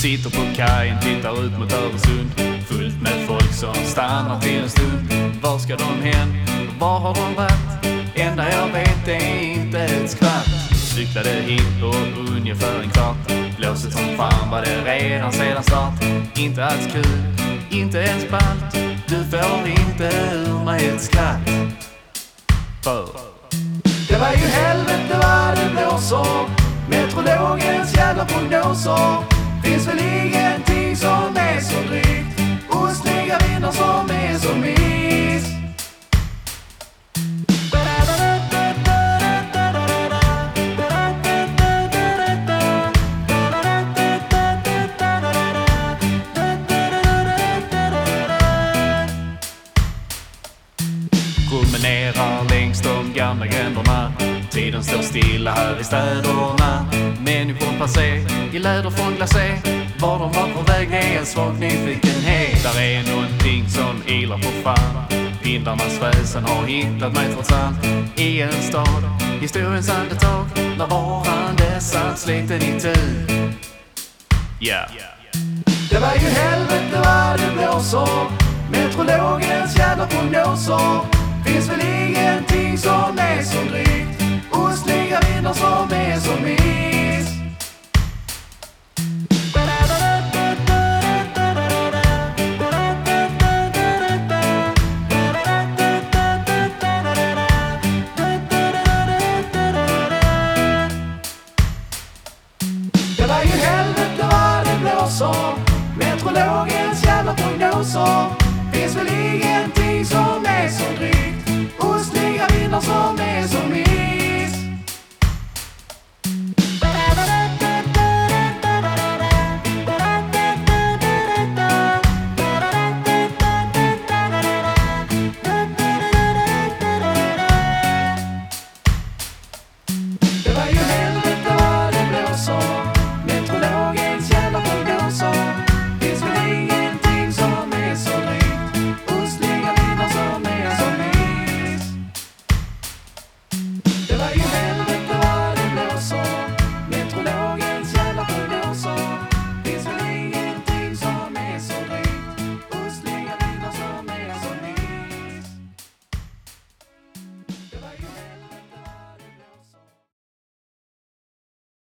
Sitter på kajen, tittar ut mot Öresund. Fullt med folk som stannar till en stund. Var ska de hen? Var har de varit? Enda jag vet är inte ett skvatt. Cyklade hit på ungefär en kvart. Blåset som fan var det redan sedan start. Inte alls kul, inte ens ballt. Du får inte ur mig ett skratt. För det var ju helvete vad det blåser. Meteorologens jävla prognoser. Finns väl ingenting som är så drygt. Ostliga vindar som är så mis. Promenerar längs de gamla gränderna. Tiden står stilla här i städerna. Människor passer i läder från glacé. Var de var på väg är en svag nyfikenhet. Där är någonting som ilar på fan. Vindarnas väsen har hittat mig trots allt. I en stad, historiens andetag. När varande satt sliten i tur. Yeah. Det var ju helvete vad det blåser. Meteorologens jävla prognoser. Finns väl ingenting som är så drygt. Ostliga vindar som är så